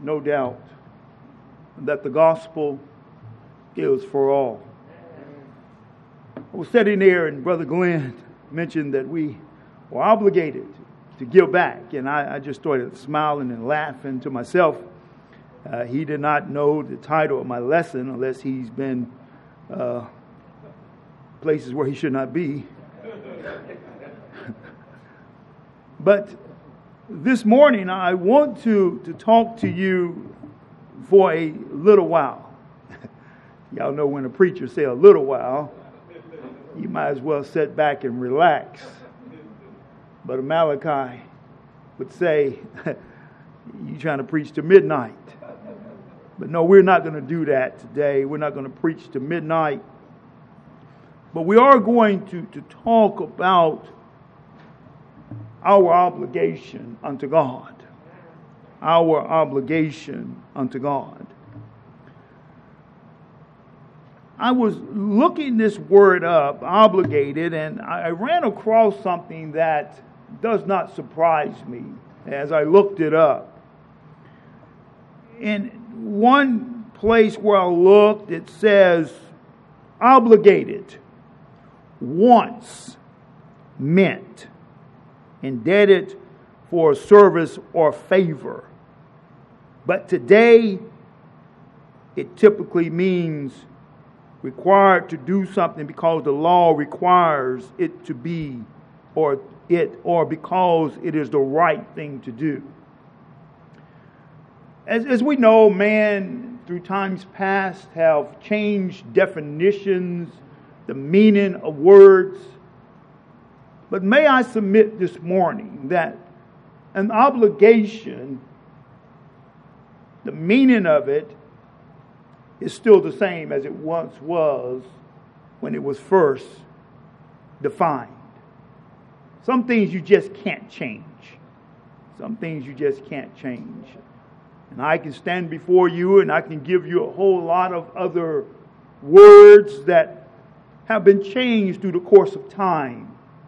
no doubt that the gospel is for all. I was sitting there and Brother Glenn mentioned that we were obligated to give back. And I just started smiling and laughing to myself. He did not know the title of my lesson unless he's been places where he should not be. But this morning I want to talk to you for a little while. Y'all know when a preacher say a little while, you might as well sit back and relax. But Malachi would say, you trying to preach to midnight. But no, we're not going to do that today. We're not going to preach to midnight. But we are going to talk about our obligation unto God. Our obligation unto God. I was looking this word up, obligated, and I ran across something that does not surprise me as I looked it up. In one place where I looked, it says, obligated, once, meant, indebted for a service or favor. But today, it typically means required to do something because the law requires it to be, or because it is the right thing to do. As we know, man, through times past, have changed definitions, the meaning of words. But may I submit this morning that an obligation, the meaning of it, is still the same as it once was when it was first defined. Some things you just can't change. Some things you just can't change. And I can stand before you and I can give you a whole lot of other words that have been changed through the course of time.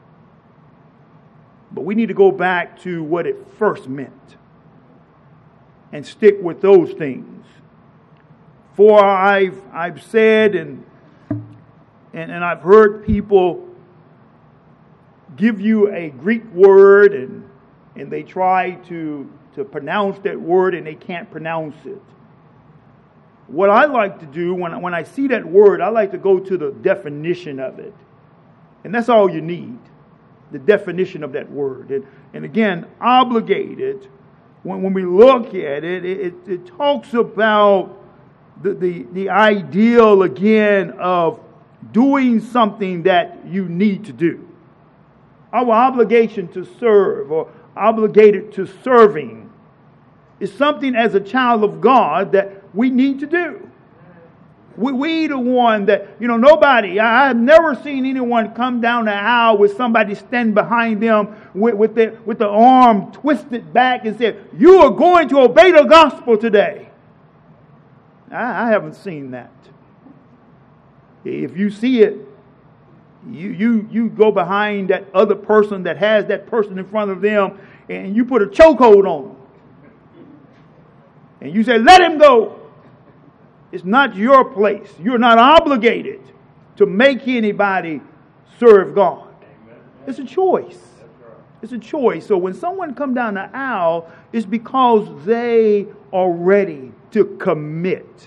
But we need to go back to what it first meant and stick with those things. For I've said and I've heard people give you a Greek word and they try to pronounce that word and they can't pronounce it. What I like to do when I see that word, I like to go to the definition of it. And that's all you need, the definition of that word. And again, obligated, when we look at it, it talks about the ideal, again, of doing something that you need to do. Our obligation to serve or obligated to serving is something as a child of God that we need to do. We the one that, nobody, I've never seen anyone come down the aisle with somebody stand behind them with the arm twisted back and say, you are going to obey the gospel today. I haven't seen that. If you see it, you go behind that other person that has that person in front of them and you put a chokehold on them. And you say, let him go. It's not your place. You're not obligated to make anybody serve God. It's a choice. It's a choice. So when someone comes down the aisle, it's because they are ready to commit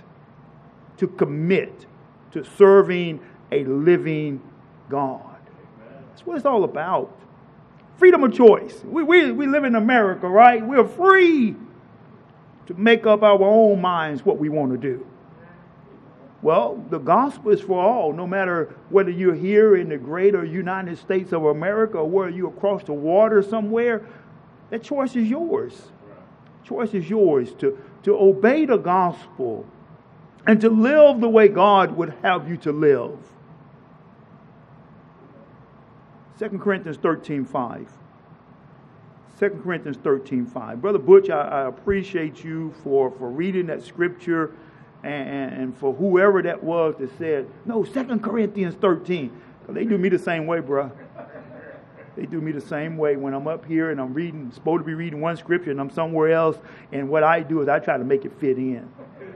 to serving a living God. That's what it's all about. Freedom of choice. We live in America, right? We're free to make up our own minds what we want to do. Well, the gospel is for all, no matter whether you're here in the greater United States of America or whether you're across the water somewhere. That choice is yours. Choice is yours to obey the gospel and to live the way God would have you to live. 2 Corinthians 13:5. 2 Corinthians 13:5. Brother Butch, I appreciate you for reading that scripture and for whoever that was that said, no, 2 Corinthians 13. They do me the same way, bro. They do me the same way when I'm up here and I'm supposed to be reading one scripture and I'm somewhere else. And what I do is I try to make it fit in.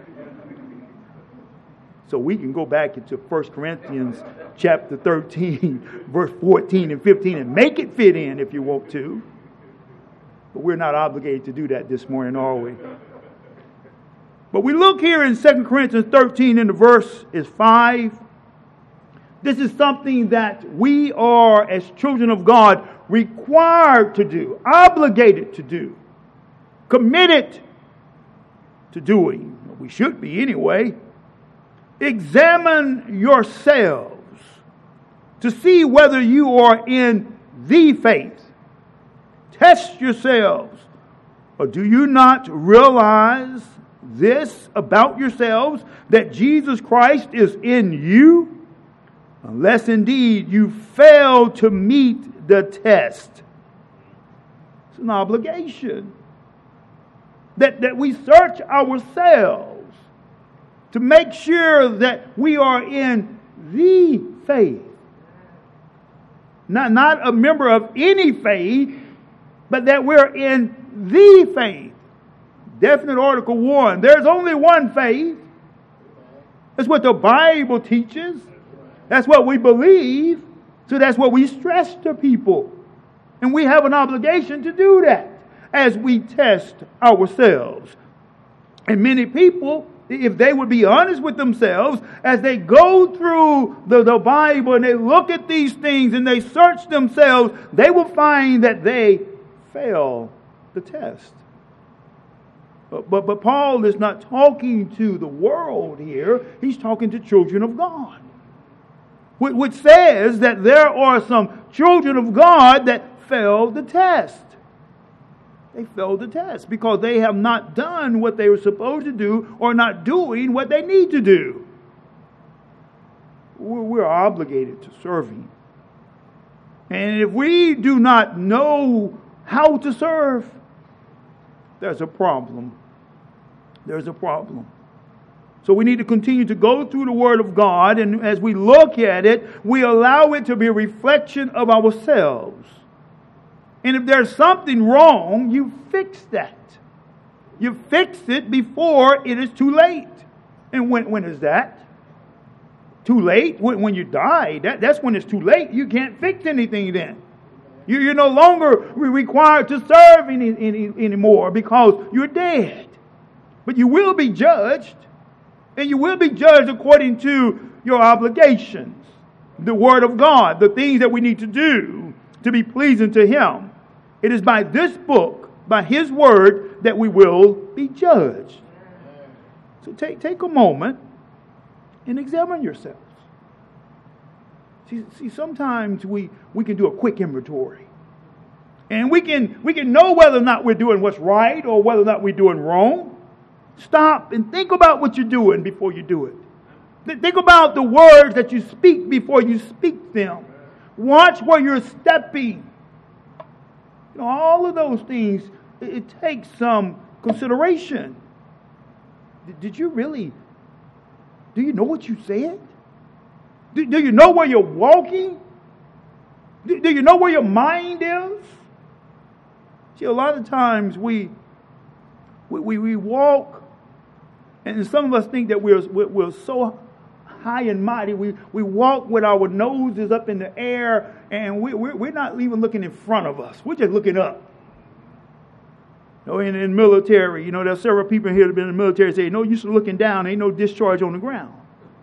So we can go back into 1 Corinthians chapter 13, verse 14 and 15 and make it fit in if you want to. But we're not obligated to do that this morning, are we? But we look here in 2 Corinthians 13 and the verse is 5. This is something that we are, as children of God, required to do, obligated to do, committed to doing. We should be anyway. Examine yourselves to see whether you are in the faith. Test yourselves. Or do you not realize this about yourselves, that Jesus Christ is in you? Unless indeed you fail to meet the test. It's an obligation that we search ourselves to make sure that we are in the faith. Not a member of any faith, but that we're in the faith. Definite Article 1. There's only one faith. That's what the Bible teaches. That's what we believe. So that's what we stress to people. And we have an obligation to do that as we test ourselves. And many people, if they would be honest with themselves, as they go through the Bible and they look at these things and they search themselves, they will find that they fail the test. But Paul is not talking to the world here. He's talking to children of God. Which says that there are some children of God that failed the test. They failed the test because they have not done what they were supposed to do or not doing what they need to do. We're obligated to serve Him. And if we do not know how to serve, there's a problem. There's a problem. So we need to continue to go through the Word of God, and as we look at it, we allow it to be a reflection of ourselves. And if there's something wrong, you fix that. You fix it before it is too late. And when is that? Too late? When you die, that's when it's too late. You can't fix anything then. You're no longer required to serve anymore because you're dead. But you will be judged. And you will be judged according to your obligations. The Word of God, the things that we need to do to be pleasing to Him. It is by this book, by His Word, that we will be judged. So take a moment and examine yourselves. See, sometimes we can do a quick inventory. And we can know whether or not we're doing what's right or whether or not we're doing wrong. Stop and think about what you're doing before you do it. Think about the words that you speak before you speak them. Watch where you're stepping. All of those things, it takes some consideration. Do you know what you said? Do you know where you're walking? Do you know where your mind is? See, a lot of times we walk, and some of us think that we're so high and mighty. We walk with our noses up in the air, and we're not even looking in front of us. We're just looking up. In military, there's several people here that have been in the military say, no use of looking down. Ain't no discharge on the ground.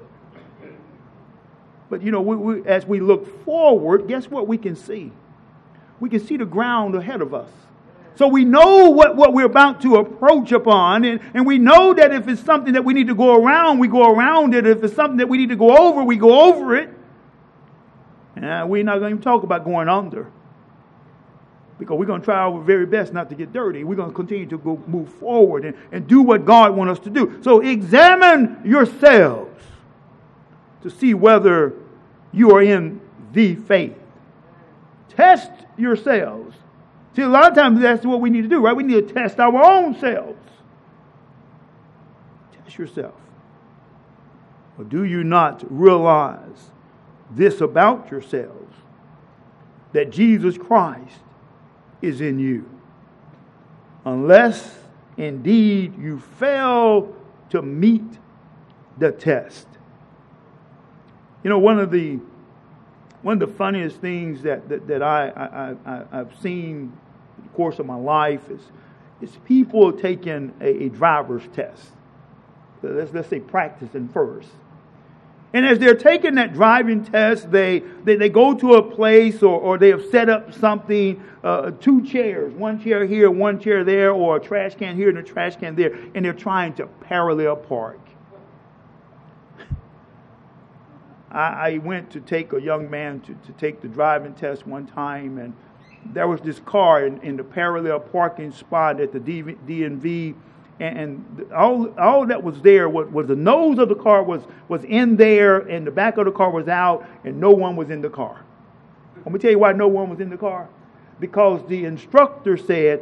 But, as we look forward, guess what we can see? We can see the ground ahead of us. So we know what we're about to approach upon, and we know that if it's something that we need to go around, we go around it. If it's something that we need to go over, we go over it. And we're not going to even talk about going under, because we're going to try our very best not to get dirty. We're going to continue to move forward and do what God wants us to do. So examine yourselves to see whether you are in the faith. Test yourselves. See, a lot of times that's what we need to do, right? We need to test our own selves. Test yourself. Or do you not realize this about yourselves? that Jesus Christ is in you. Unless indeed you fail to meet the test. You know, one of the funniest things that I've seen in the course of my life is people taking a driver's test. Let's say practicing first. And as they're taking that driving test, they go to a place or they have set up something, 2 chairs, 1 chair here, 1 chair there, or a trash can here and a trash can there, and they're trying to parallel park. I went to take a young man to take the driving test one time, and there was this car in the parallel parking spot at the DMV. And all that was there was the nose of the car was in there, and the back of the car was out, and no one was in the car. Let me tell you why no one was in the car. Because the instructor said,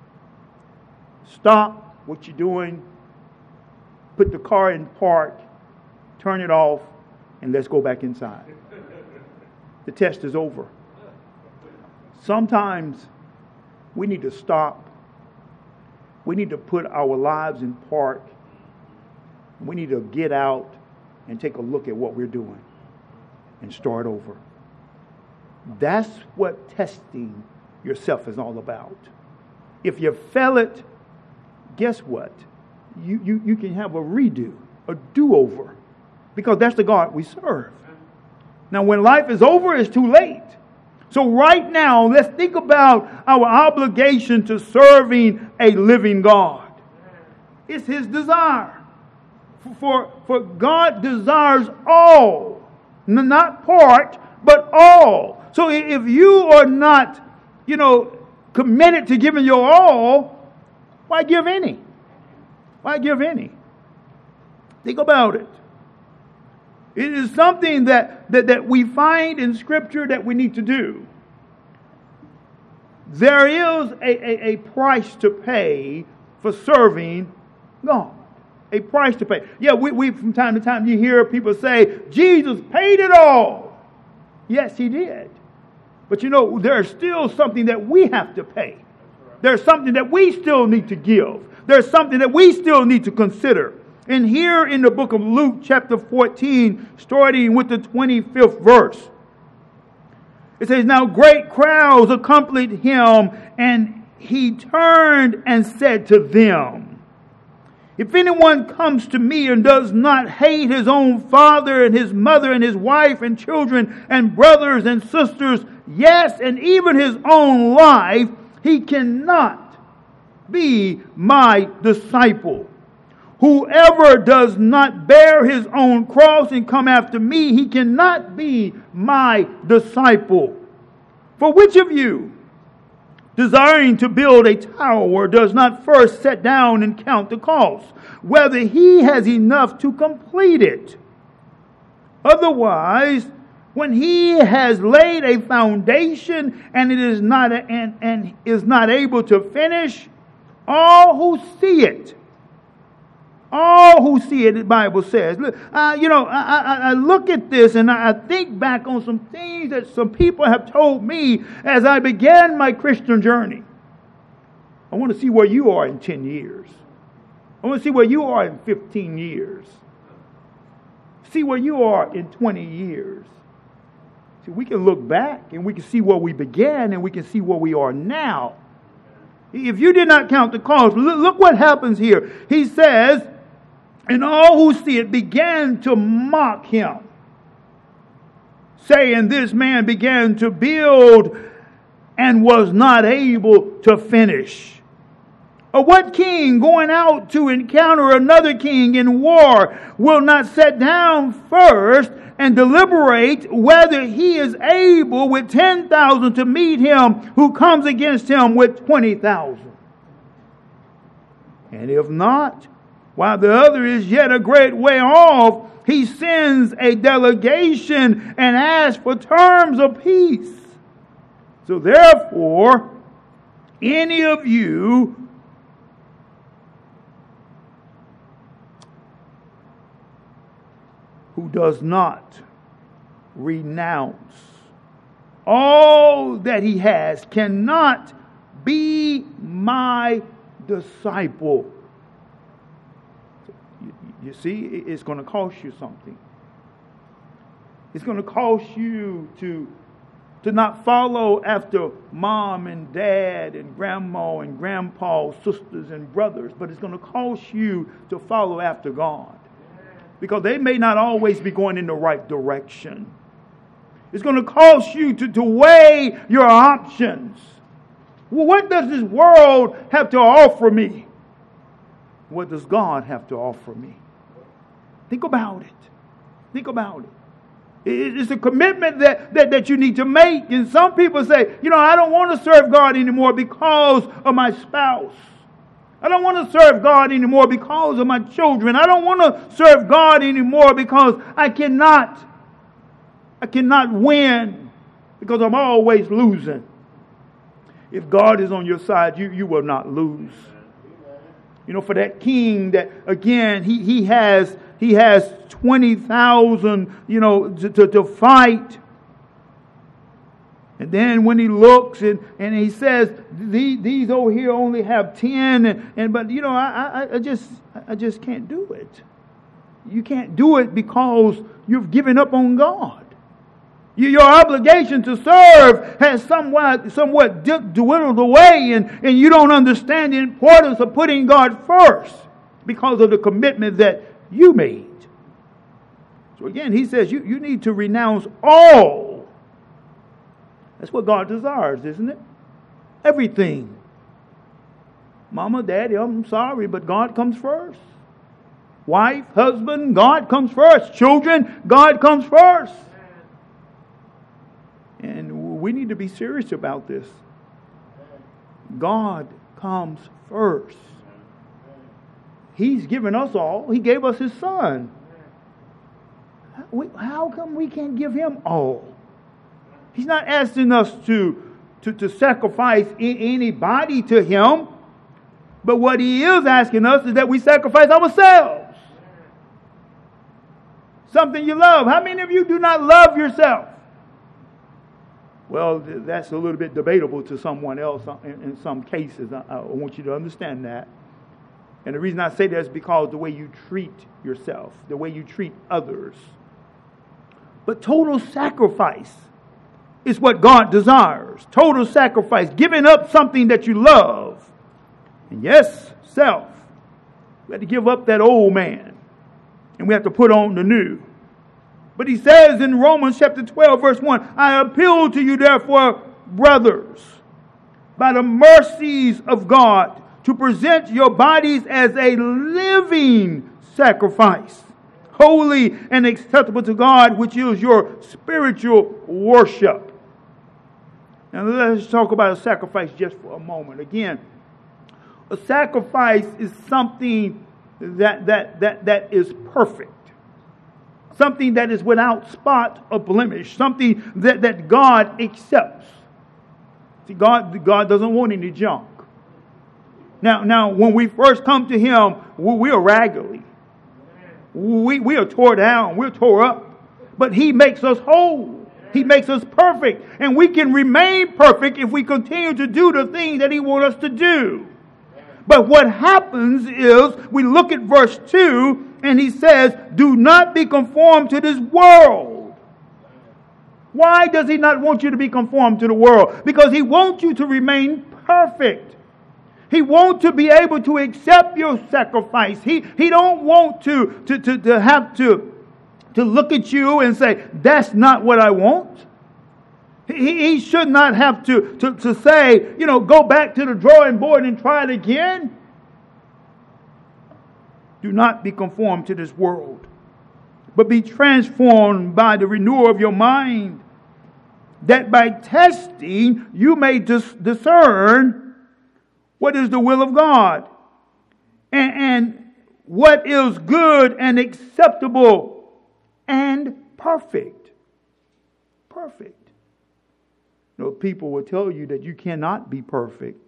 stop what you're doing, put the car in park, turn it off, and let's go back inside. The test is over. Sometimes we need to stop. We need to put our lives in park. We need to get out and take a look at what we're doing and start over. That's what testing yourself is all about. If you fail it, guess what? You can have a redo, a do-over, because that's the God we serve. Now, when life is over, it's too late. So right now, let's think about our obligation to serving a living God. It's His desire. For God desires all, not part, but all. So if you are not, committed to giving your all, why give any? Why give any? Think about it. It is something that we find in Scripture that we need to do. There is a price to pay for serving God. A price to pay. Yeah, we from time to time you hear people say, Jesus paid it all. Yes, He did. But there's still something that we have to pay. There's something that we still need to give. There's something that we still need to consider. And here in the book of Luke, chapter 14, starting with the 25th verse, it says, now great crowds accompanied Him, and He turned and said to them, if anyone comes to me and does not hate his own father and his mother and his wife and children and brothers and sisters, yes, and even his own life, he cannot be my disciple. Whoever does not bear his own cross and come after me, he cannot be my disciple. For which of you, desiring to build a tower, does not first sit down and count the cost, whether he has enough to complete it? Otherwise, when he has laid a foundation and it is not and is not able to finish, all who see it, the Bible says. I look at this and I think back on some things that some people have told me as I began my Christian journey. I want to see where you are in 10 years. I want to see where you are in 15 years. See where you are in 20 years. See, we can look back and we can see where we began and we can see where we are now. If you did not count the cost, look what happens here. He says, and all who see it began to mock Him, saying, this man began to build and was not able to finish. Or what king going out to encounter another king in war will not sit down first and deliberate whether he is able with 10,000 to meet him who comes against him with 20,000? And if not, while the other is yet a great way off, he sends a delegation and asks for terms of peace. So therefore, any of you who does not renounce all that he has cannot be my disciple. You see, it's going to cost you something. It's going to cost you to not follow after mom and dad and grandma and grandpa, sisters and brothers, but it's going to cost you to follow after God. Because they may not always be going in the right direction. It's going to cost you to weigh your options. Well, what does this world have to offer me? What does God have to offer me? Think about it. Think about it. It's a commitment that you need to make. And some people say, I don't want to serve God anymore because of my spouse. I don't want to serve God anymore because of my children. I don't want to serve God anymore because I cannot win because I'm always losing. If God is on your side, you will not lose. For that king that, again, he has 20,000, to fight. And then when he looks and he says, these over here only have 10, but I just can't do it. You can't do it because you've given up on God. Your obligation to serve has somewhat dwindled away, and you don't understand the importance of putting God first because of the commitment that you made. So again, he says you need to renounce all. That's what God desires, isn't it? Everything. Mama, daddy, I'm sorry, but God comes first. Wife, husband, God comes first. Children, God comes first. And we need to be serious about this. God comes first. He's given us all. He gave us His Son. How come we can't give Him all? He's not asking us to sacrifice anybody to Him. But what He is asking us is that we sacrifice ourselves. Something you love. How many of you do not love yourself? Well, that's a little bit debatable to someone else in some cases. I want you to understand that. And the reason I say that is because the way you treat yourself, the way you treat others. But total sacrifice is what God desires. Total sacrifice. Giving up something that you love. And yes, self. We have to give up that old man. And we have to put on the new. But he says in Romans chapter 12, verse 1, I appeal to you, therefore, brothers, by the mercies of God, to present your bodies as a living sacrifice, holy and acceptable to God, which is your spiritual worship. Now let's talk about a sacrifice just for a moment. Again, a sacrifice is something that is perfect. Something that is without spot or blemish. Something that God accepts. See, God doesn't want any junk. Now, when we first come to Him, we are raggedy. We are tore down. We're tore up. But He makes us whole. He makes us perfect. And we can remain perfect if we continue to do the things that He wants us to do. But what happens is, we look at verse 2, and he says, do not be conformed to this world. Why does He not want you to be conformed to the world? Because He wants you to remain perfect. He wants to be able to accept your sacrifice. He don't want to have to look at you and say, that's not what I want. He should not have to say, go back to the drawing board and try it again. Do not be conformed to this world, but be transformed by the renewal of your mind, that by testing you may discern what is the will of God, and what is good and acceptable and perfect. Perfect. People will tell you that you cannot be perfect.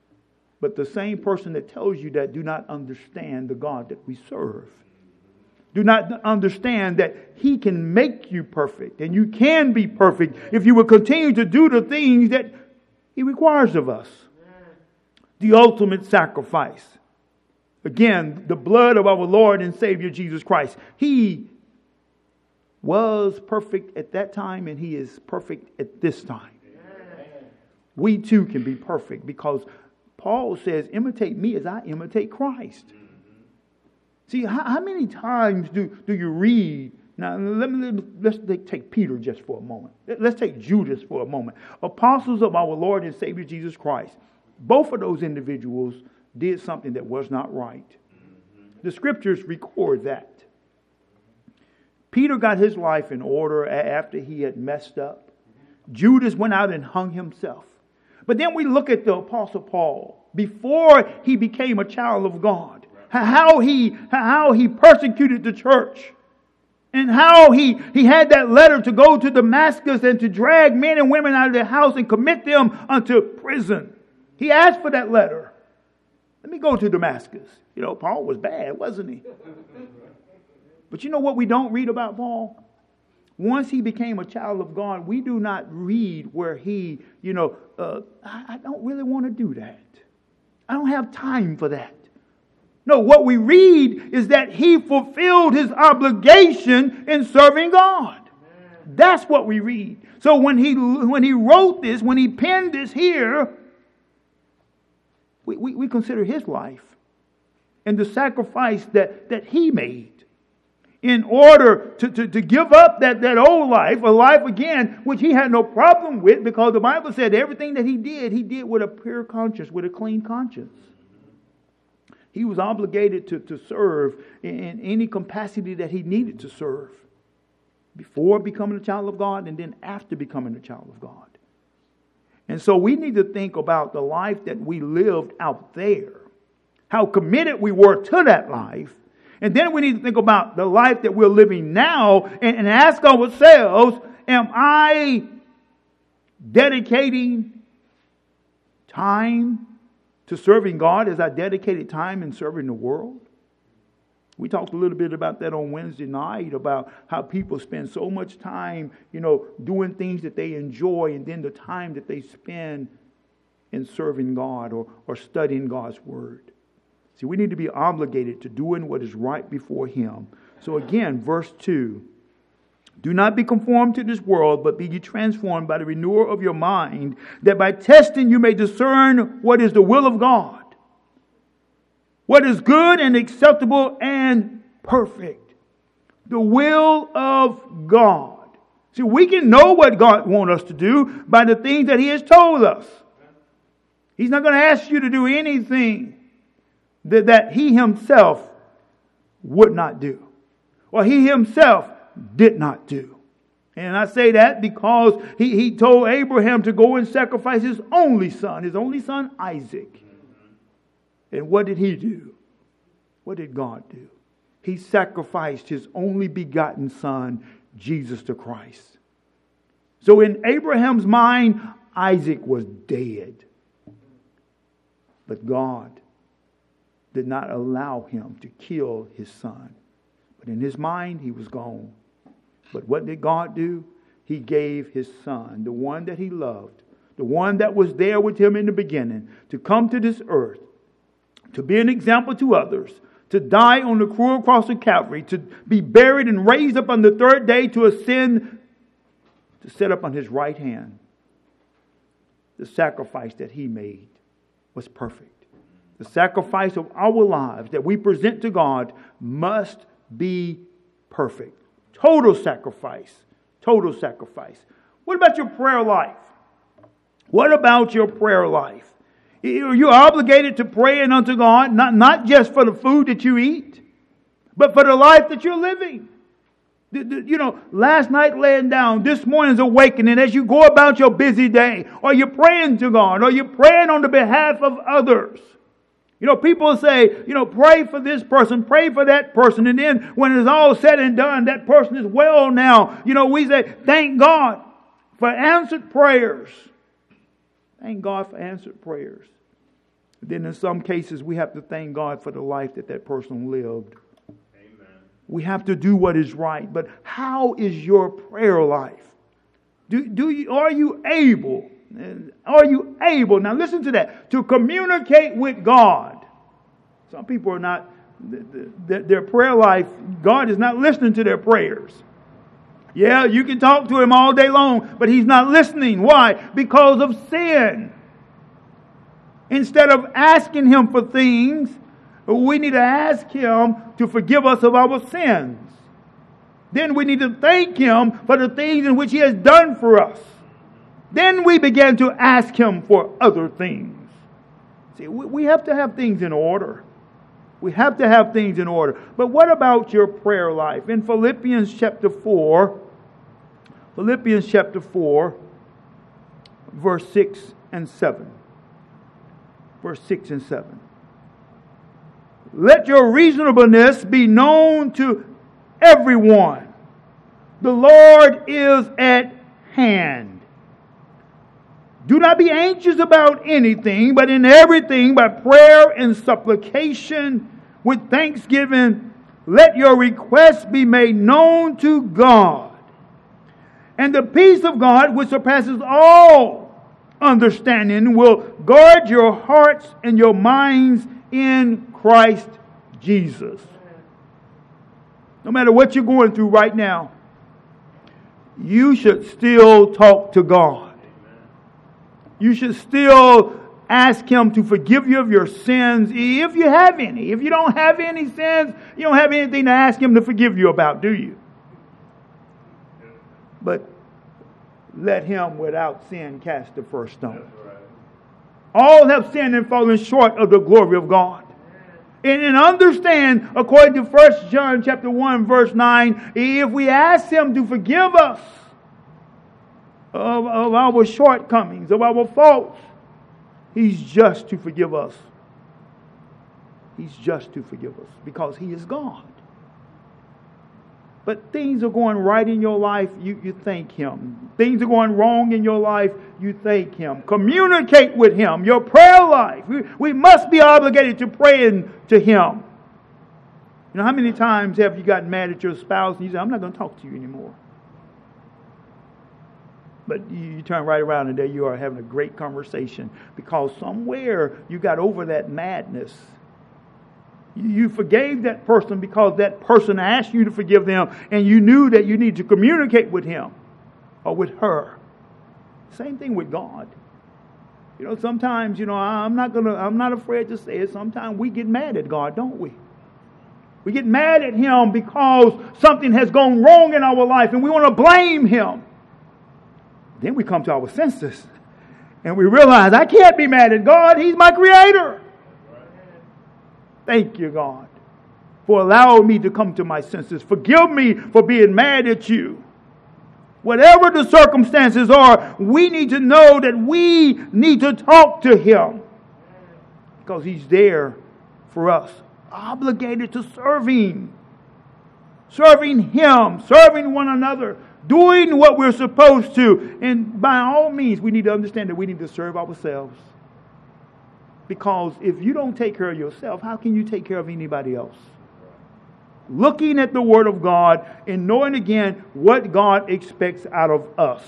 But the same person that tells you that do not understand the God that we serve. do not understand that He can make you perfect, and you can be perfect if you will continue to do the things that He requires of us. The ultimate sacrifice. Again, the blood of our Lord and Savior Jesus Christ. He was perfect at that time, and He is perfect at this time. We too can be perfect, because Paul says, imitate me as I imitate Christ. See, how many times do you read? Now, let's take Peter just for a moment. Let's take Judas for a moment. Apostles of our Lord and Savior Jesus Christ. Both of those individuals did something that was not right. The scriptures record that. Peter got his life in order after he had messed up. Judas went out and hung himself. But then we look at the Apostle Paul before he became a child of God. How he persecuted the church. And how he had that letter to go to Damascus and to drag men and women out of their house and commit them unto prison. He asked for that letter. Let me go to Damascus. Paul was bad, wasn't he? But you know what we don't read about Paul? Once he became a child of God, we do not read where he, I don't really want to do that. I don't have time for that. No, what we read is that he fulfilled his obligation in serving God. That's what we read. So when he wrote this, when he penned this here, we consider his life and the sacrifice that he made in order to give up that old life, a life again, which he had no problem with, because the Bible said everything that he did with a pure conscience, with a clean conscience. He was obligated to serve in any capacity that he needed to serve before becoming a child of God and then after becoming a child of God. And so we need to think about the life that we lived out there, how committed we were to that life. And then we need to think about the life that we're living now and ask ourselves, am I dedicating time to serving God as I dedicated time in serving the world? We talked a little bit about that on Wednesday night, about how people spend so much time, doing things that they enjoy, and then the time that they spend in serving God or studying God's Word. See, we need to be obligated to doing what is right before Him. So again, verse 2. Do not be conformed to this world, but be ye transformed by the renewal of your mind, that by testing you may discern what is the will of God, what is good and acceptable and perfect. The will of God. See, we can know what God wants us to do by the things that He has told us. He's not going to ask you to do anything that He Himself would not do, or He Himself did not do. And I say that because he told Abraham to go and sacrifice his only son Isaac. And what did he do? What did God do? He sacrificed His only begotten Son, Jesus the Christ. So in Abraham's mind, Isaac was dead. But God did not allow him to kill his son. But in his mind, he was gone. But what did God do? He gave His Son, the one that He loved, the one that was there with Him in the beginning, to come to this earth, to be an example to others, to die on the cruel cross of Calvary, to be buried and raised up on the third day, to ascend, to sit up on His right hand. The sacrifice that He made was perfect. The sacrifice of our lives that we present to God must be perfect. Total sacrifice. Total sacrifice. What about your prayer life? What about your prayer life? You're obligated to praying unto God, not just for the food that you eat, but for the life that you're living. Last night laying down, this morning's awakening as you go about your busy day. Are you praying to God? Are you praying on the behalf of others? People say, pray for this person, pray for that person. And then when it's all said and done, that person is well now. We say, thank God for answered prayers. Thank God for answered prayers. Then in some cases, we have to thank God for the life that person lived. Amen. We have to do what is right. But how is your prayer life? Are you able? Now listen to that. To communicate with God. Some people are not, their prayer life, God is not listening to their prayers. Yeah, you can talk to Him all day long, but He's not listening. Why? Because of sin. Instead of asking Him for things, we need to ask Him to forgive us of our sins. Then we need to thank Him for the things in which He has done for us. Then we begin to ask Him for other things. See, we have to have things in order. We have to have things in order. But what about your prayer life? In Philippians chapter 4, verse 6 and 7. Verse 6 and 7. Let your reasonableness be known to everyone. The Lord is at hand. Do not be anxious about anything, but in everything by prayer and supplication with thanksgiving, let your requests be made known to God. And the peace of God, which surpasses all understanding, will guard your hearts and your minds in Christ Jesus. No matter what you're going through right now, you should still talk to God. You should still ask Him to forgive you of your sins if you have any. If you don't have any sins, you don't have anything to ask Him to forgive you about, do you? But let him without sin cast the first stone. All have sinned and fallen short of the glory of God. And understand, according to 1 John chapter 1, verse 9, if we ask Him to forgive us of our shortcomings, of our faults, He's just to forgive us. He's just to forgive us because He is God. But things are going right in your life, you thank Him. Things are going wrong in your life, you thank Him. Communicate with Him. Your prayer life. We must be obligated to praying to Him. You know, how many times have you gotten mad at your spouse and you say, I'm not going to talk to you anymore? But you turn right around and there you are having a great conversation because somewhere you got over that madness. You forgave that person because that person asked you to forgive them and you knew that you need to communicate with him or with her. Same thing with God. You know, sometimes, I'm not afraid to say it. Sometimes we get mad at God, don't we? We get mad at Him because something has gone wrong in our life and we want to blame Him. Then we come to our senses and we realize I can't be mad at God. He's my Creator. Thank you, God, for allowing me to come to my senses. Forgive me for being mad at you. Whatever the circumstances are, we need to know that we need to talk to Him because He's there for us, obligated to serving Him, serving one another, doing what we're supposed to. And by all means, we need to understand that we need to serve ourselves. Because if you don't take care of yourself, how can you take care of anybody else? Looking at the Word of God and knowing again what God expects out of us.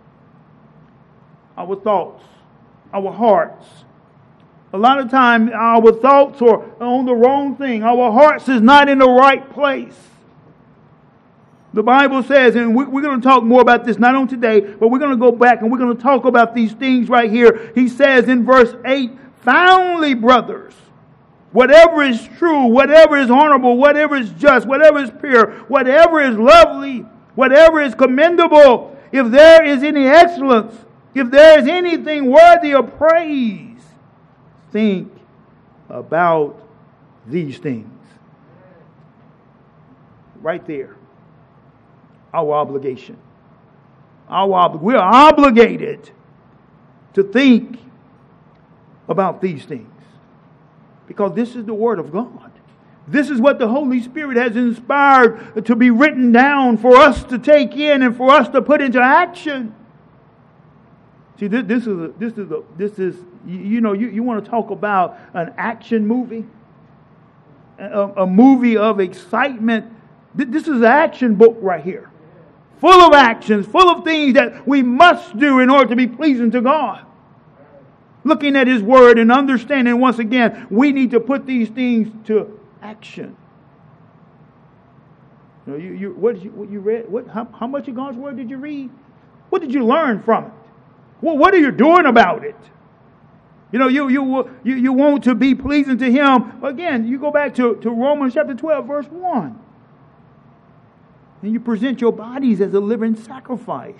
Our thoughts, our hearts. A lot of times our thoughts are on the wrong thing. Our hearts is not in the right place. The Bible says, and we're going to talk more about this, not on today, but we're going to go back and we're going to talk about these things right here. He says in verse 8, finally, brothers, whatever is true, whatever is honorable, whatever is just, whatever is pure, whatever is lovely, whatever is commendable, if there is any excellence, if there is anything worthy of praise, think about these things. Right there. Our obligation. We're obligated to think about these things. Because this is the Word of God. This is what the Holy Spirit has inspired to be written down for us to take in and for us to put into action. See, this is you want to talk about an action movie, a movie of excitement. This is an action book right here. Full of actions, full of things that we must do in order to be pleasing to God. Looking at His Word and understanding, once again, we need to put these things to action. You know, what you read? How much of God's Word did you read? What did you learn from it? Well, what are you doing about it? You know, you want to be pleasing to Him. Again, you go back to Romans chapter 12, verse 1. And you present your bodies as a living sacrifice.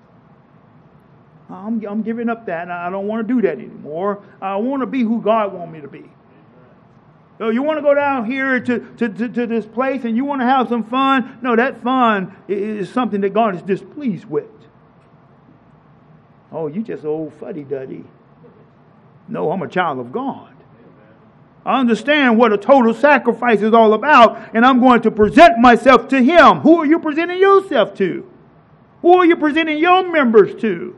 I'm giving up that. I don't want to do that anymore. I want to be who God wants me to be. So you want to go down here to this place and you want to have some fun? No, that fun is something that God is displeased with. Oh, you just old fuddy-duddy. No, I'm a child of God. I understand what a total sacrifice is all about, and I'm going to present myself to Him. Who are you presenting yourself to? Who are you presenting your members to?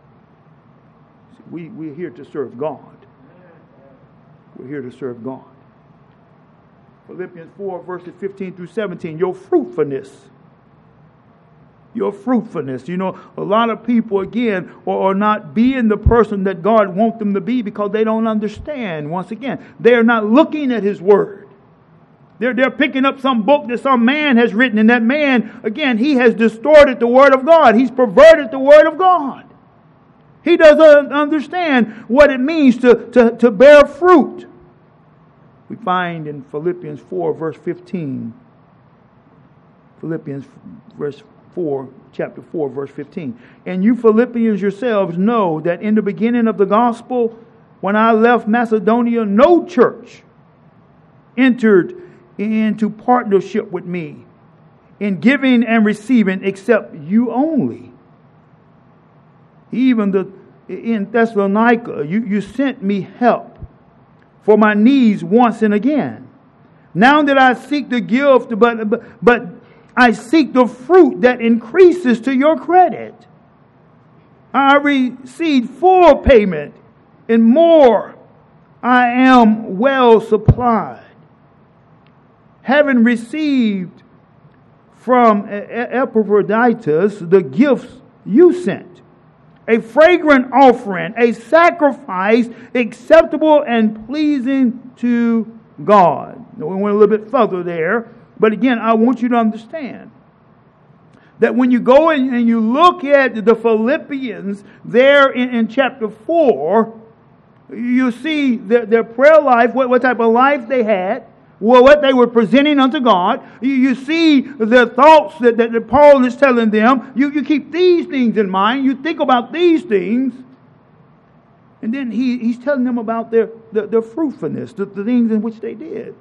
We're here to serve God. We're here to serve God. Philippians 4, verses 15 through 17. Your fruitfulness. Your fruitfulness. You know, a lot of people, again, are not being the person that God wants them to be because they don't understand. Once again, they are not looking at His Word. They're picking up some book that some man has written, and that man, again, he has distorted the Word of God. He's perverted the Word of God. He doesn't understand what it means to bear fruit. We find in Philippians 4, verse 15. Philippians chapter 4, verse 15. And you Philippians yourselves know that in the beginning of the gospel, when I left Macedonia, no church entered into partnership with me in giving and receiving except you only. Even in Thessalonica, you sent me help for my needs once and again. Now that I seek the gift, but I seek the fruit that increases to your credit. I receive full payment and more. I am well supplied. Having received from Epaphroditus the gifts you sent, a fragrant offering, a sacrifice acceptable and pleasing to God. We went a little bit further there. But again, I want you to understand that when you go and you look at the Philippians there in chapter 4, you see their prayer life, what type of life they had, what they were presenting unto God. You see the thoughts that Paul is telling them. You keep these things in mind. You think about these things. And then he's telling them about their fruitfulness, the things in which they did.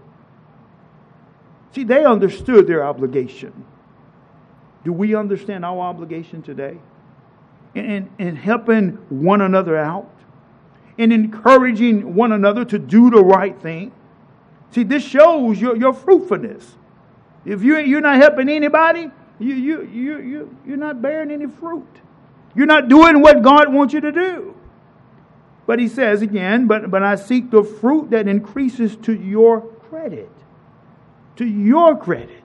See, they understood their obligation. Do we understand our obligation today? In helping one another out. In encouraging one another to do the right thing. See, this shows your fruitfulness. If you're not helping anybody, you're not bearing any fruit. You're not doing what God wants you to do. But he says again, but I seek the fruit that increases to your credit. To your credit.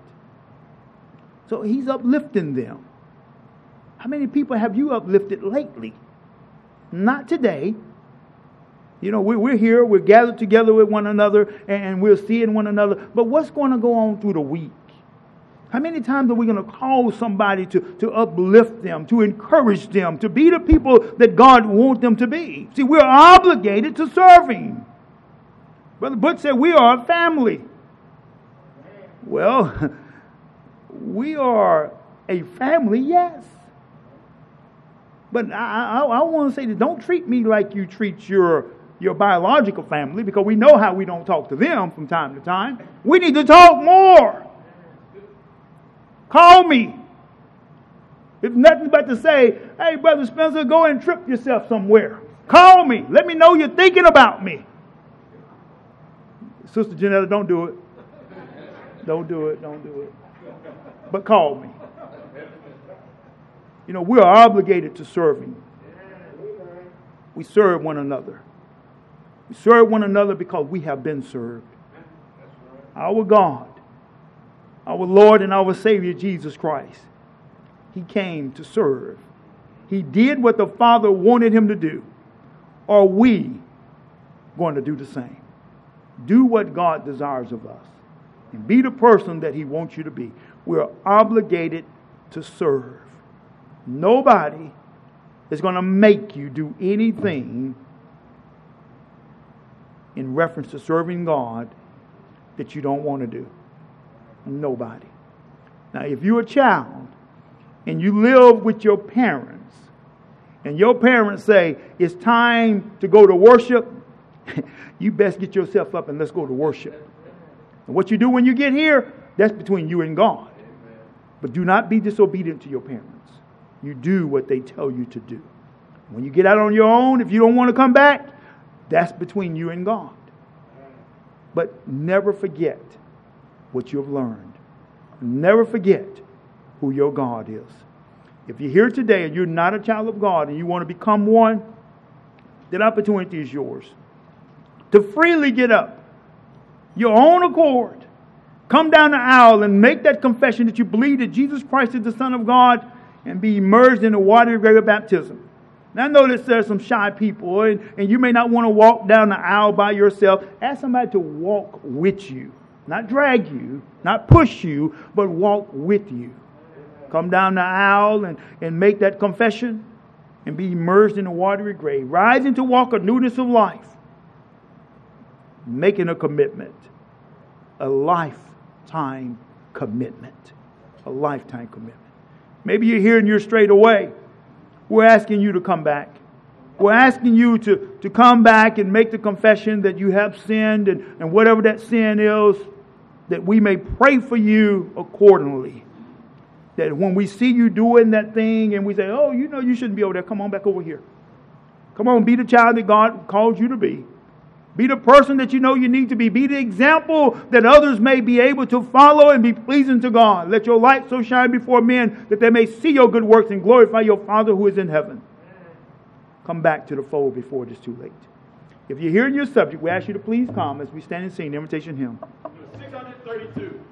So he's uplifting them. How many people have you uplifted lately? Not today. You know, we're here, we're gathered together with one another, and we're seeing one another. But what's going to go on through the week? How many times are we going to call somebody to uplift them, to encourage them, to be the people that God wants them to be? See, we're obligated to serve Him. Brother Butch said we are a family. Well, we are a family, yes. But I want to say that don't treat me like you treat your biological family, because we know how we don't talk to them from time to time. We need to talk more. Call me. If nothing but to say, hey, Brother Spencer, go and trip yourself somewhere. Call me. Let me know you're thinking about me. Sister Janetta, don't do it. Don't do it. Don't do it. But call me. You know, we are obligated to serving. We serve one another. We serve one another because we have been served. Our God our Lord and our Savior, Jesus Christ. He came to serve. He did what the Father wanted him to do. Are we going to do the same? Do what God desires of us. And be the person that he wants you to be. We're obligated to serve. Nobody is going to make you do anything in reference to serving God that you don't want to do. Nobody. Now, if you're a child and you live with your parents and your parents say, it's time to go to worship, you best get yourself up and let's go to worship. And what you do when you get here, that's between you and God. But do not be disobedient to your parents. You do what they tell you to do. When you get out on your own, if you don't want to come back, that's between you and God. But never forget what you have learned. Never forget who your God is. If you're here today and you're not a child of God and you want to become one, that opportunity is yours. To freely get up, your own accord, come down the aisle and make that confession that you believe that Jesus Christ is the Son of God and be immersed in the water of great baptism. Now I know that there's some shy people and you may not want to walk down the aisle by yourself. Ask somebody to walk with you. Not drag you, not push you, but walk with you. Come down the aisle and make that confession and be immersed in the watery grave. Rising to walk a newness of life. Making a commitment. A lifetime commitment. A lifetime commitment. Maybe you're here and you're straight away. We're asking you to come back. We're asking you to come back and make the confession that you have sinned and whatever that sin is, that we may pray for you accordingly. That when we see you doing that thing and we say, oh, you know you shouldn't be over there. Come on back over here. Come on, be the child that God called you to be. Be the person that you know you need to be. Be the example that others may be able to follow and be pleasing to God. Let your light so shine before men that they may see your good works and glorify your Father who is in heaven. Come back to the fold before it is too late. If you're hearing your subject, we ask you to please come as we stand and sing the invitation hymn. 632.